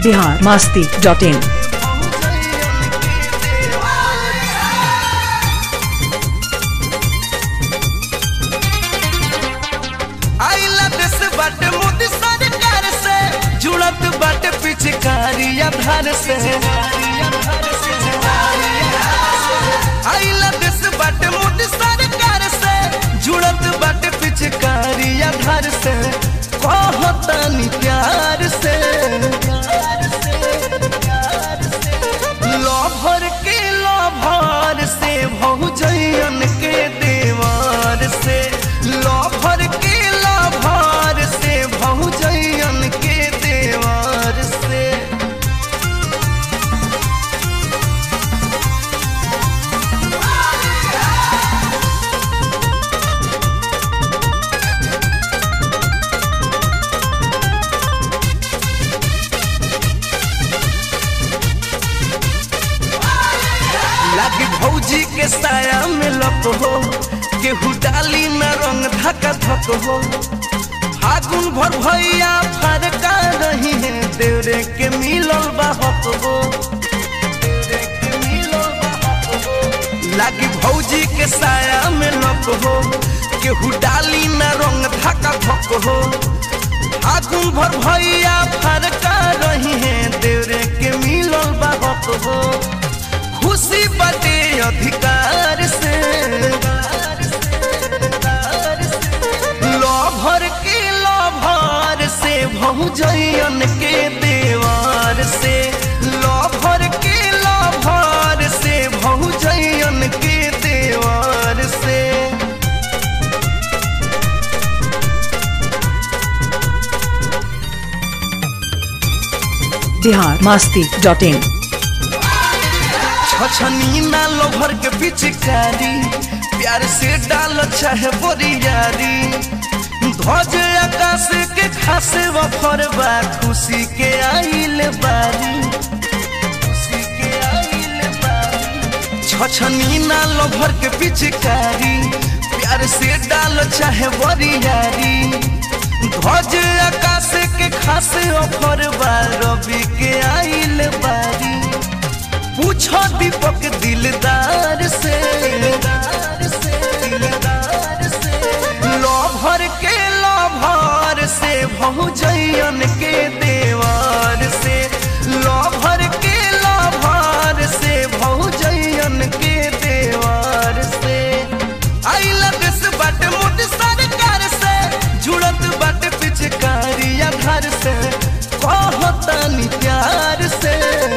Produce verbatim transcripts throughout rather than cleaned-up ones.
Bihar Masti dot in. पिचकारी आधार से आइला देश बाटे मोदी सरकार से जुड़त बाटे पिचकारी आधार से कहतानी प्यार से लभर के लभर से भौजयन के देवार से लभर के लभर से भौजयन के देवार से लागी भौजी के साया में लप हो केहू डाली न रंग धक धक हो फागुन भर भैया फरका रही है देवरे के मिलल बाहक हो लागी भौजी के साया में लप हो केहू डाली न रंग धक धक हो फागुन भर भैया फरका रही है देवरे के मिलल बाहक हो खुशी बाटे अधिकार से लभर के लभर से भौजयन के देवार से लभर के लभर से भौजयन के देवार से बिहार मस्ती डॉट इन। छछनी ना लोभर के पिचकारी प्यार से डाल चाहे बोरियारी ध्वज आकाश के खासे वफरबा खुशी के आइल बारी खुशी के आइल बारी छछनी ना लोभर के पिचकारी प्यार से डाल चाहे बोरियारी ध्वज आकाश के खासे वफरबा रवि के आइल बारी पूछो दीपक दिलदार से लभर के लभर से भौजयन के देवार से लभर के लभर से भौजयन के देवार से आइला देश बाटे मोदी सरकार से जुड़त बाटे पिचकारी आधार से कहतानी प्यार से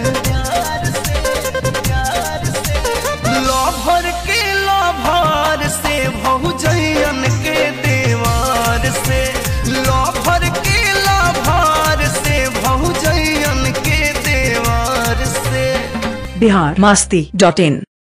लभर के लभर से भौजयन के देवार से लभर के लभर से भौजयन के देवार से बिहार मस्ती डॉट इन।